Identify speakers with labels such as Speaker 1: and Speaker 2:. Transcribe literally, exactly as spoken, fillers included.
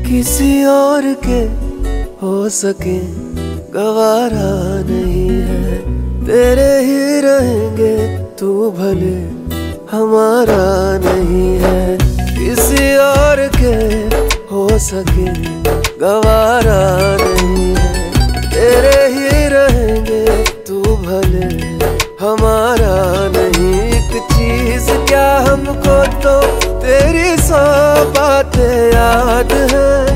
Speaker 1: किसी और के हो सके गवारा नहीं है, तेरे ही रहेंगे तू भले हमारा नहीं है। किसी और के हो सके गवारा नहीं है, तेरे ही रहेंगे तू भले हमारा नहीं। एक चीज क्या हमको तो तेरी सौ बातें याद है,